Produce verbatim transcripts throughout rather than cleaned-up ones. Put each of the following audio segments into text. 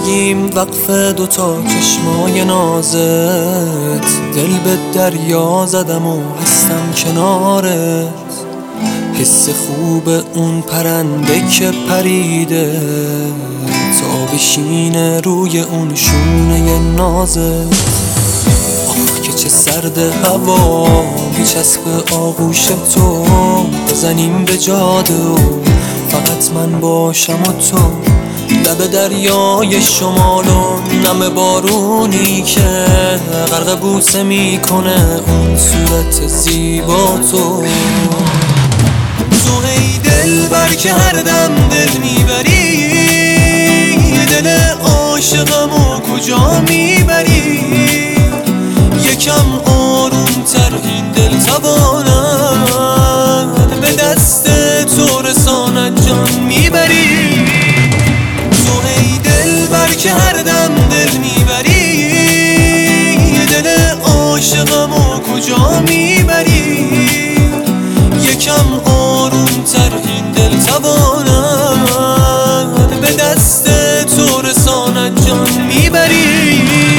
زندگیم وقف دوتا چشمای نازت، دل به دریا زدم و هستم کنارت. حس خوب اون پرنده که پریده تا بشینه روی اون شونه نازت. آخ که چه سرد هوا میچسب آغوش تو، بزنیم به جاده و فقط من باشم و تو. لب دریای شمال و نم بارونی که غرق بوسه میکنه اون صورت زیبا تو. تو ای دل بر که هر دم دل میبری، دل عاشقمو کجا میبری؟ یکم آروم تر این دل تواند به دست تو رساند جان میبری. تو ای دل بر که هر دم دل میبری، دل عاشقمو کجا میبری؟ یکم آروم تر این دل تواند به دست تو رساند جان میبری.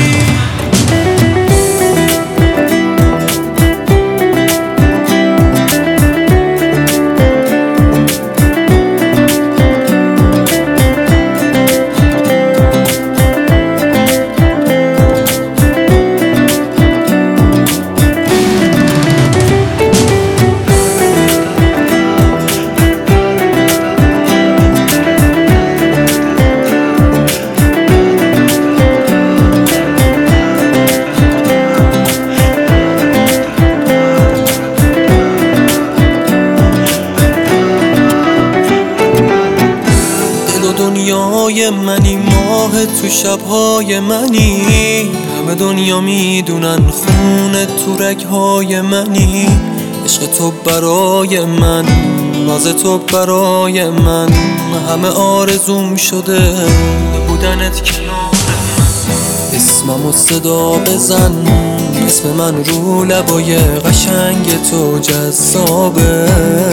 دنیای منی، ماه تو شبهای منی، همه دنیا میدونن خون تو رگهای منی. عشق تو برای من، ناز تو برای من، همه آرزوم شده بودنت کنار من. اسممو صدا بزن، اسم من رو لبای قشنگ تو جذابه.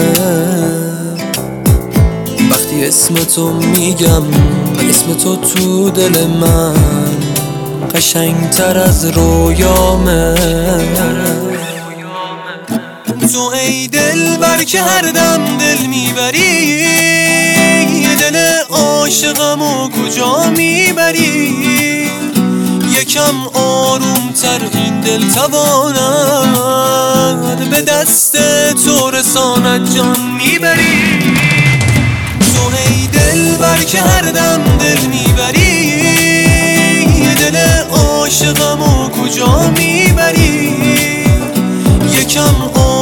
وقتی اسم تو میگم اسم تو تو دل من قشنگتر از رویامه. تو ای دل بر که هر دم دل میبری، دل عاشقمو کجا میبری؟ یکم آروم تر این دل تواند به دست تو رساند جان میبری. تو ای دل بر که هر دم دل میبری، دل عاشقمو کجا میبری؟ یکم